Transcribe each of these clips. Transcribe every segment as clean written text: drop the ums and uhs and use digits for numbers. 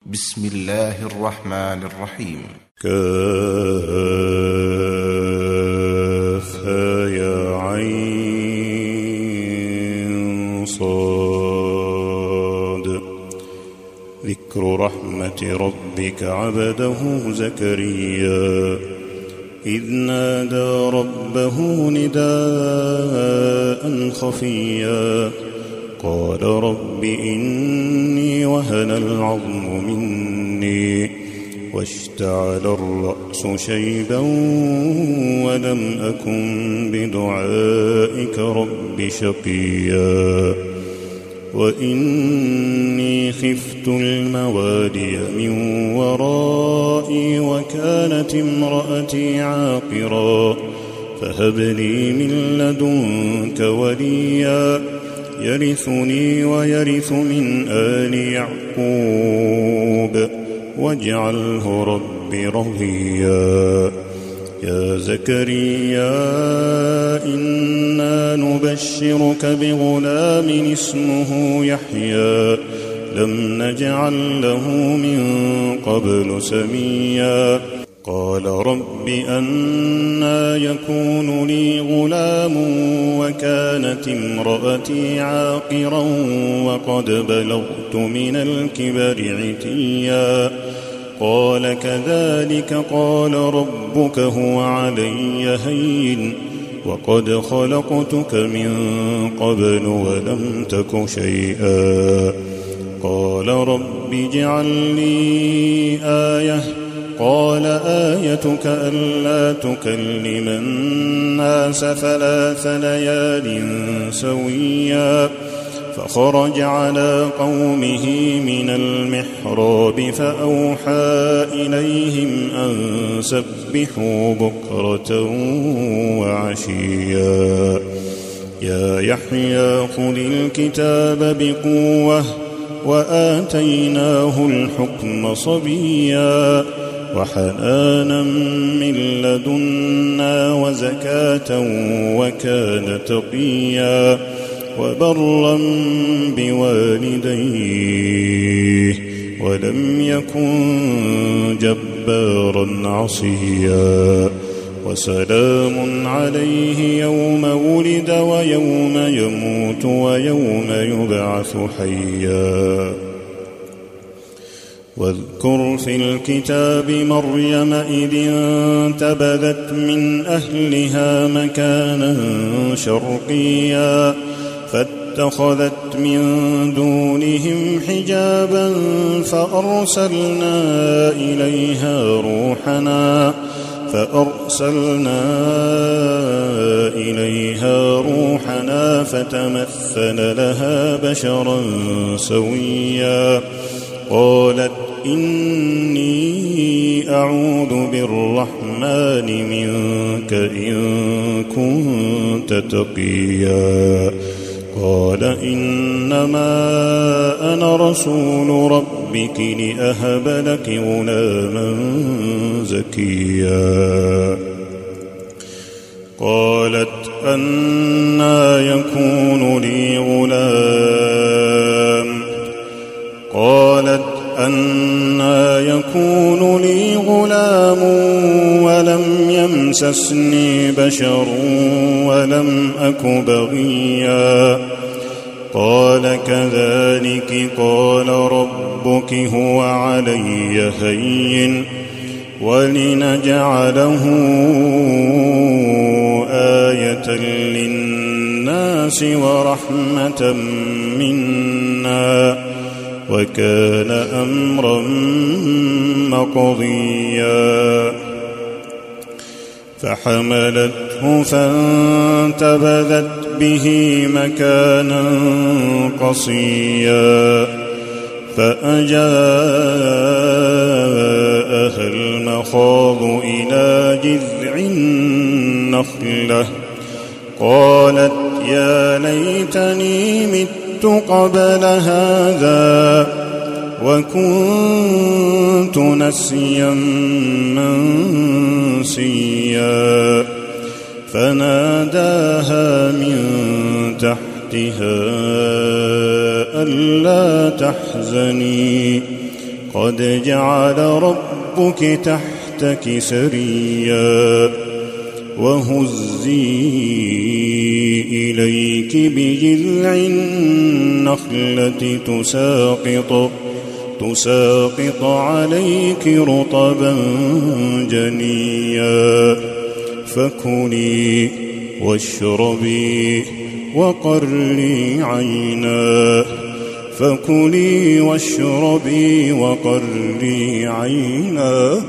بسم الله الرحمن الرحيم. كافها يا عين صاد. ذكر رحمة ربك عبده زكريا إذ نادى ربه نداء خفيا قال رب إني وهن العظم مني واشتعل الرأس شيبا ولم أكن بدعائك رب شقيا وإني خفت الموالي من ورائي وكانت امرأتي عاقرا فهب لي من لدنك وليا يرثني ويرث من آل يعقوب واجعله رب رضيا. يا زكريا إنا نبشرك بغلام اسمه يحيى لم نجعل له من قبل سميا قال رب أنى يكون لي غلام وكانت امرأتي عاقرا وقد بلغت من الكبر عتيا قال كذلك قال ربك هو علي هين وقد خلقتك من قبل ولم تك شيئا قال رب اجعل لي آية قال آيتك ألا تكلم الناس 3 ليال سويا فخرج على قومه من المحراب فأوحى إليهم أن سبحوا بكرة وعشيا يا يحيى خذ الكتاب بقوة وآتيناه الحكم صبيا وحنانا من لدنا وزكاة وكان تقيا وبرا بوالديه ولم يكن جبارا عصيا وسلام عليه يوم ولد ويوم يموت ويوم يبعث حيا. واذكر في الكتاب مريم إذ انتبذت من أهلها مكانا شرقيا فاتخذت من دونهم حجابا فأرسلنا إليها روحنا فتمثل لها بشرا سويا قالت إني أعوذ بالرحمن منك إن كنت تقيا قال إنما أنا رسول ربك لأهب لك غلاما زكيا قالت أنى يكون لي غلام ولم يمسسني بشر ولم أك بغيا قال كذلك قال ربك هو علي هين ولنجعله آية للناس ورحمة منا وكان أمرا مقضيا فحملته فانتبذت به مكانا قصيا فأجاءها المخاض إلى جذع النخلة قالت يا ليتني مت قبل هذا وكنت نسيا منسيا فناداها من تحتها ألا تحزني قد جعل ربك تحتك سريا وهزي إليك بجذع النخلة تساقط عليك رطبا جنيا فكلي واشربي وقري عينا فكلي واشربي وقري عينا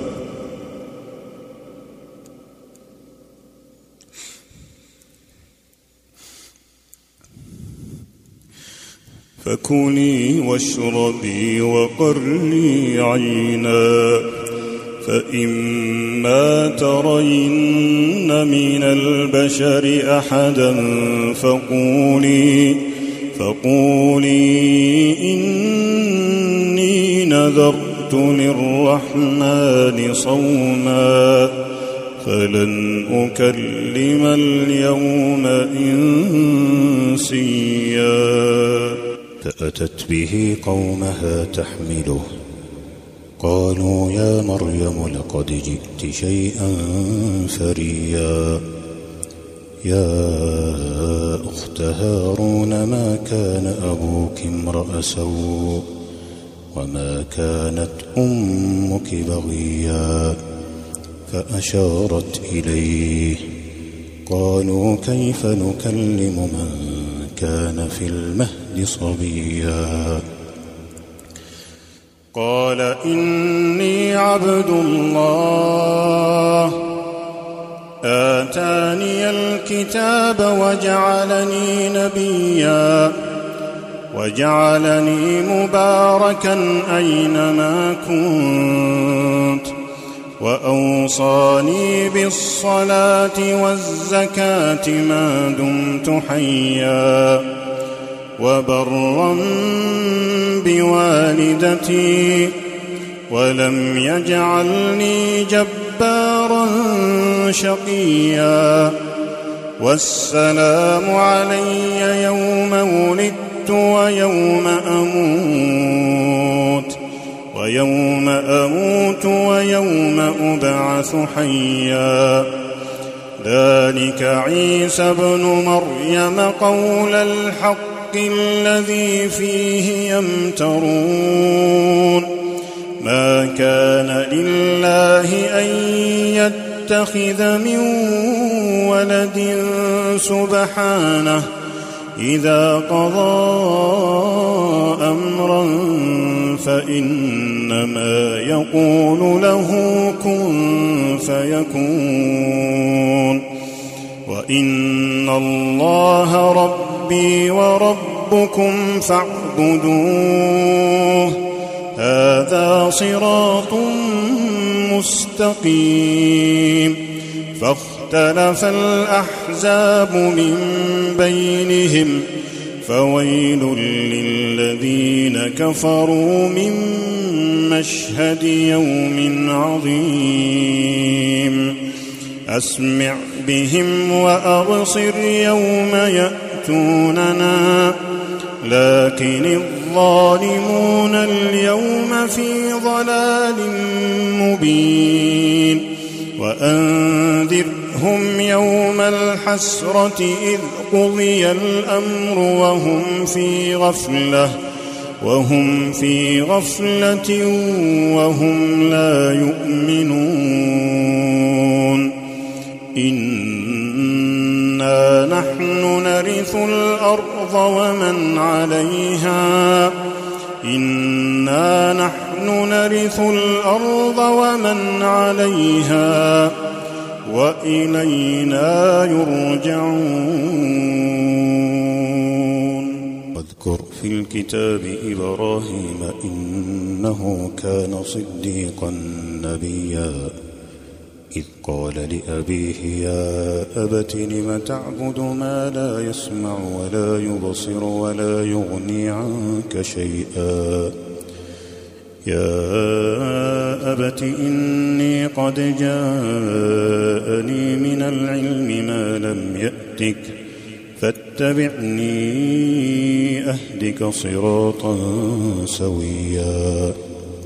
فكلي واشربي وقري عينا فإما ترين من البشر أحدا فقولي إني نذرت للرحمن صوما فلن أكلم اليوم إنسيا فأتت به قومها تحمله قالوا يا مريم لقد جئت شيئا فريا يا أخت هارون ما كان أبوك امرأ سوء وما كانت أمك بغيا فأشارت إليه قالوا كيف نكلم من كان في المهد صبيا قال إني عبد الله آتاني الكتاب وجعلني نبيا وجعلني مباركا أينما كنت وأوصاني بالصلاة والزكاة ما دمت حيا وبرا بوالدتي ولم يجعلني جبارا شقيا والسلام علي يوم ولدت ويوم أموت ويوم أبعث حيا ذلك عيسى ابن مريم قول الحق الذي فيه يمترون ما كان لله أن يتخذ من ولد سبحانه إذا قضى أمرا فإنما يقول له كن فيكون وإن الله ربي وربكم فاعبدوه هذا صراط مستقيم فاختلف الأحزاب من بينهم فويل للذين كفروا من مشهد يوم عظيم أسمع بهم وأبصر يوم يأتوننا لكن الظالمون اليوم في ضلال مبين وأنذرهم يوم الحسرة إذ قضي الأمر وهم في غفلة وهم لا يؤمنون إنا نحن نرث الأرض ومن عليها وإلينا يرجعون واذكر في الكتاب إبراهيم إنه كان صديقا نبيا إذ قال لأبيه يا أبت لم تعبد ما لا يسمع ولا يبصر ولا يغني عنك شيئا يا أبت إني قد جاءني من العلم ما لم يأتك فاتبعني أهدك صراطا سويا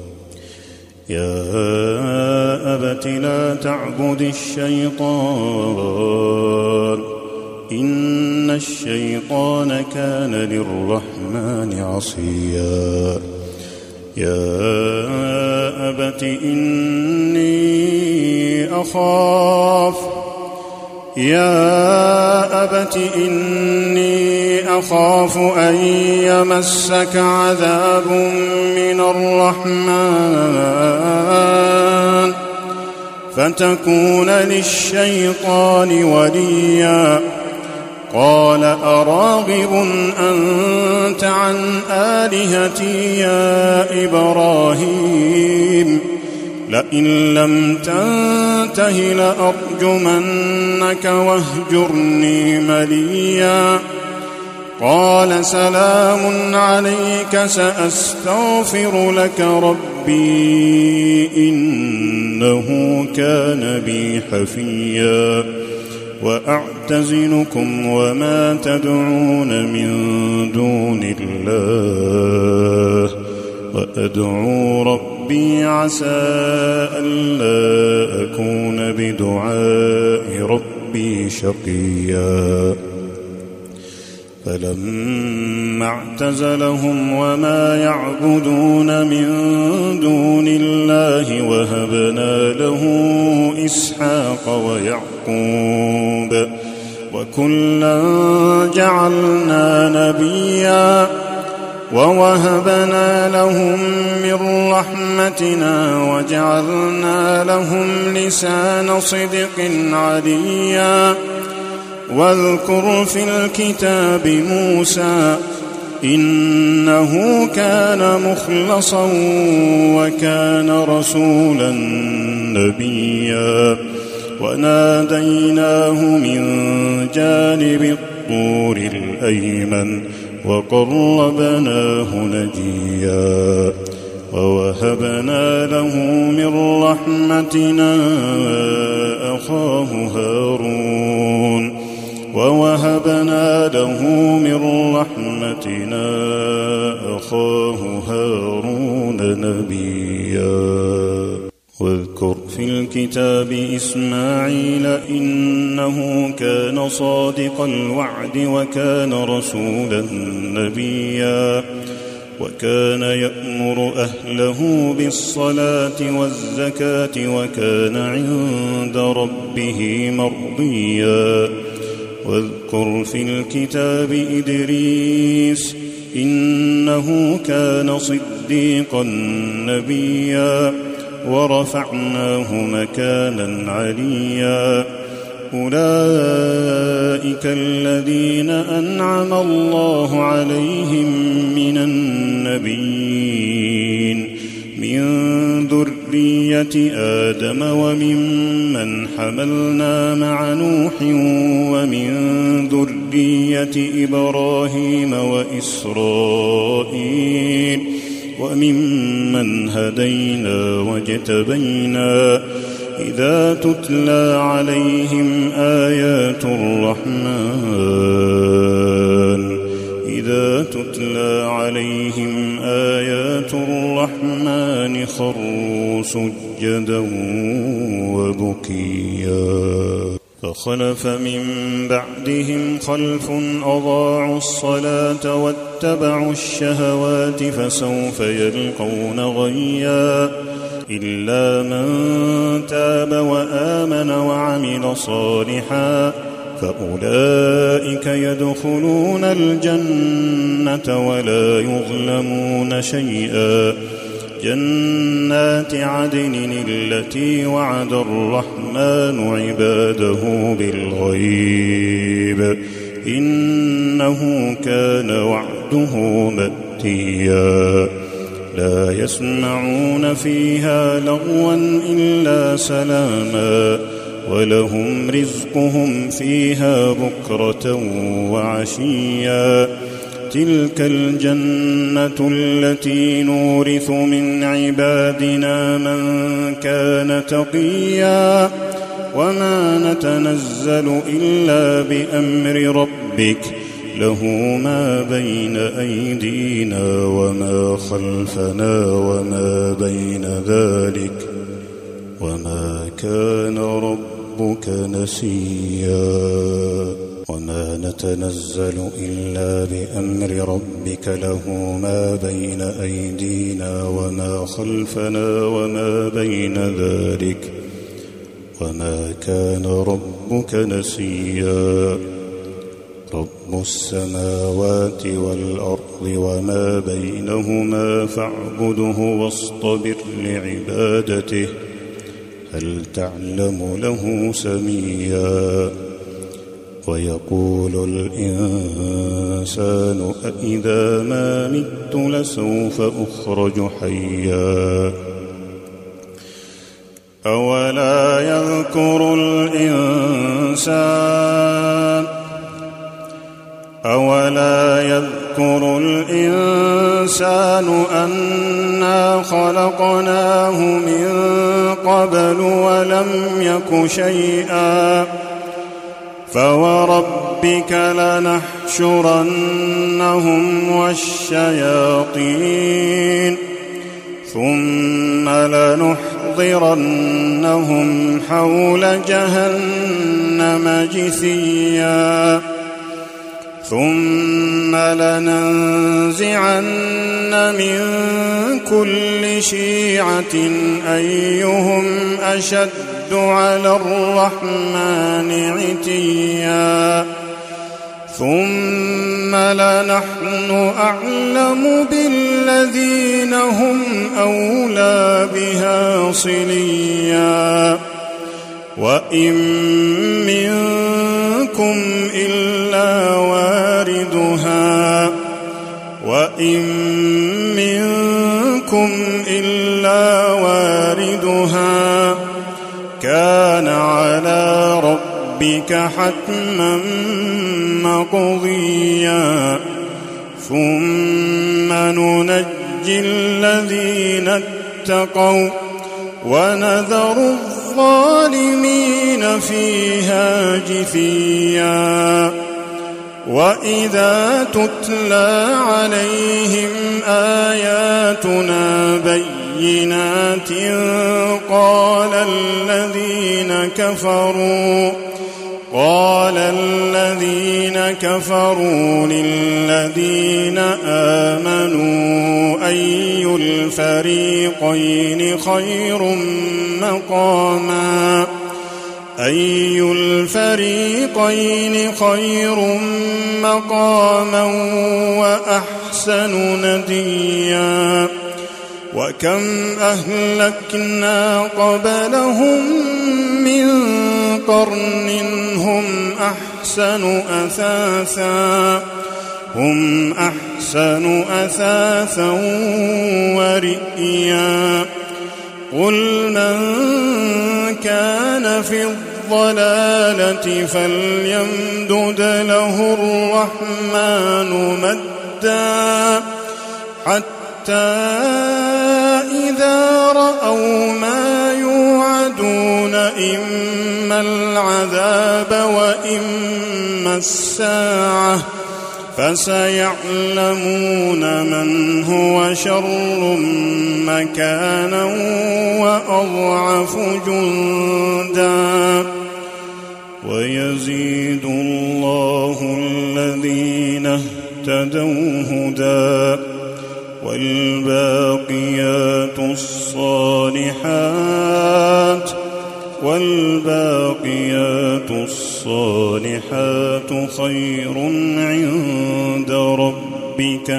يا أبت لا تعبد الشيطان إن الشيطان كان للرحمن عصيا يا أبت إني أخاف أن يمسك عذاب من الرحمن فتكون للشيطان وليا قال أراغب أنت عن آلهتي يا إبراهيم لئن لم تنته لأرجمنك واهجرني مليا قال سلام عليك سأستغفر لك ربي إنه كان بي حفيا وأعتزلكم وما تدعون من دون الله وأدعو ربي عسى ألا أكون بدعاء ربي شقيا فلما اعتزلهم وما يعبدون من دون الله وهبنا له إسحاق ويعقوب وكلا جعلنا نبيا ووهبنا لهم من رحمتنا وجعلنا لهم لسان صدق عليا واذكر في الكتاب موسى إنه كان مخلصا وكان رسولا نبيا وناديناه من جانب الطور الأيمن وقربناه نجيا ووهبنا له من رحمتنا أخاه هارون نبيا واذكر في الكتاب إسماعيل إنه كان صادق الوعد وكان رسولا نبيا وكان يأمر أهله بالصلاة والزكاة وكان عند ربه مرضيا واذكر في الكتاب إدريس إنه كان صديقا نبيا ورفعناه مكانا عليا أولئك الذين أنعم الله عليهم من النبيين من ذرية آدم وممن حملنا مع نوح ومن ذرية إبراهيم وإسرائيل وممن هدينا واجتبينا إذا تتلى عليهم آيات الرحمن خروا سجدا وبكيا فخلف من بعدهم خلف أضاعوا الصلاة واتبعوا الشهوات فسوف يلقون غيا إلا من تاب وآمن وعمل صالحا فأولئك يدخلون الجنة ولا يظلمون شيئا جنات عدن التي وعد الرحمن عباده بالغيب إنه كان وعده مأتيا لا يسمعون فيها لغوا إلا سلاما ولهم رزقهم فيها بكرة وعشيا تلك الجنة التي نورث من عبادنا من كان تقيا وما نتنزل إلا بأمر ربك له ما بين أيدينا وما خلفنا وما بين ذلك وما كان ربك نسيا وما نتنزل إلا بأمر ربك له ما بين أيدينا وما خلفنا وما بين ذلك وما كان ربك نسيا رب السماوات والأرض وما بينهما فاعبده واصطبر لعبادته هل تعلم له سميا ويقول الإنسان أإذا ما مت لسوف أخرج حيا أولا يذكر الإنسان أنا خلقناه من قبل ولم يك شيئا فوربك لنحشرنهم والشياطين ثم لنحضرنهم حول جهنم جثيا ثم لننزعن من كل شيعة أيهم أشد على الرحمن عتيا ثم لنحن أعلم بالذين هم أولى بها صليا وإن منكم إلا واردها كان على ربك حتما مقضيا ثم ننجي الذين اتقوا ونذر الظالمين فيها جثيا وإذا تتلى عليهم آياتنا بينات قال الذين كفروا للذين آمنوا أي الفريقين خير مقاما وأحسن نديا وكم أهلكنا قبلهم من قرن هم أحسن أثاثا ورئيا قل من كان في الضلالة فليمدد له الرحمن مدا حتى إذا رأوا ما يوعدون إما العذاب وإما الساعة فسيعلمون من هو شر مكانا وأضعف جندا ويزيد الله الذين اهتدوا هدى والباقيات الصالحات خير عند ربك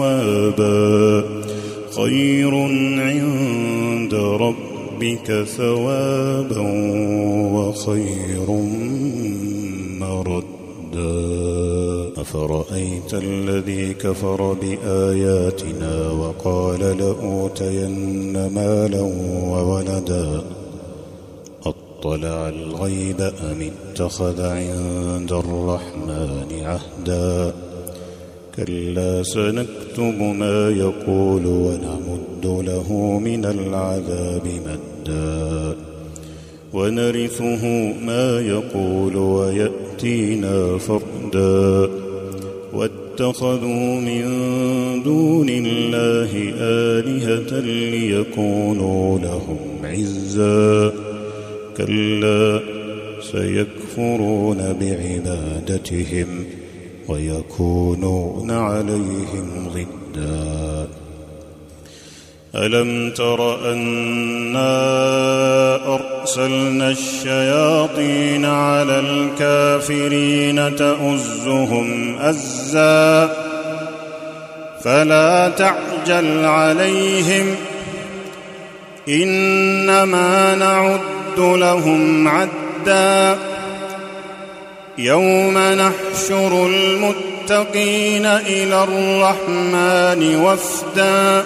ثوابا وخير مردا أفرأيت الذي كفر بآياتنا وقال لأوتين مالا وولدا أطلع الغيب أم اتخذ عند الرحمن عهدا كلا سنكتب ما يقول ونمد له من العذاب مدا ونرثه ما يقول ويأتينا فردا واتخذوا من دون الله آلهة ليكونوا لهم عزا كلا سيكفرون بعبادتهم ويكونون عليهم ضدا ألم تر أنا أرسلنا الشياطين على الكافرين تؤزهم أزا فلا تعجل عليهم إنما نعد لهم عدا يوم نحشر المتقين إلى الرحمن وفدا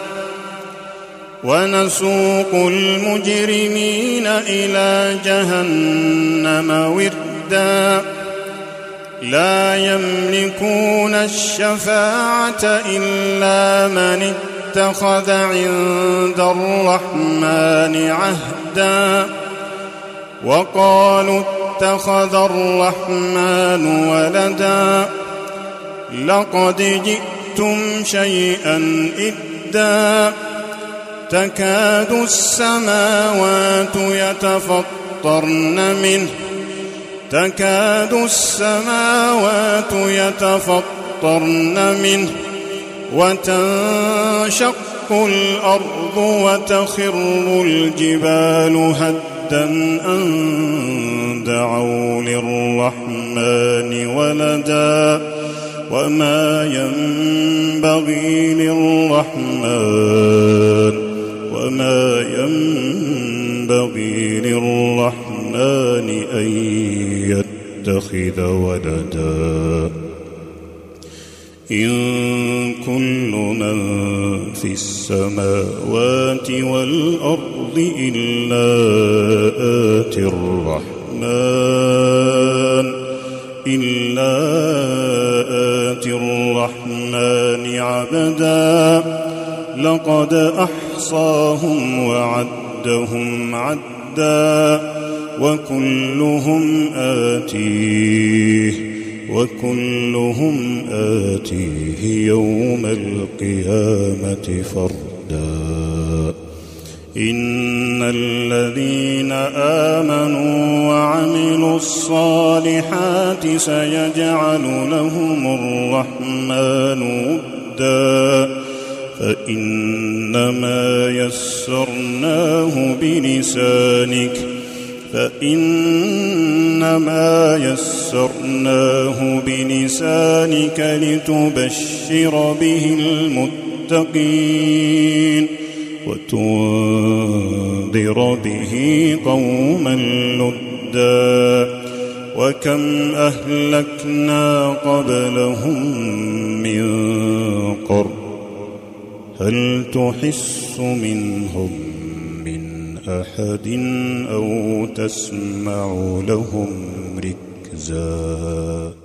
ونسوق المجرمين إلى جهنم وردا لا يملكون الشفاعة إلا من اتخذ عند الرحمن عهدا وقالوا اتخذ الرحمن ولدا لقد جئتم شيئا إدا تكاد السماوات يتفطرن منه وتنشق الأرض وتخر الجبال هدا أن دعوا للرحمن ولدا وما ينبغي للرحمن أن يتخذ ولدا إن كل من في السماوات والأرض إلا آتي الرحمن عبدا لقد أحصاهم وعدهم عدا وكلهم آتيه يوم القيامة فردا إن الذين آمنوا وعملوا الصالحات سيجعل لهم الرحمن ودا فإنما يسرناه بلسانك لتبشر به المتقين وتنذر به قوما لدا وكم أهلكنا قبلهم من قرن هل تحس منهم من أحد أو تسمع لهم ركزا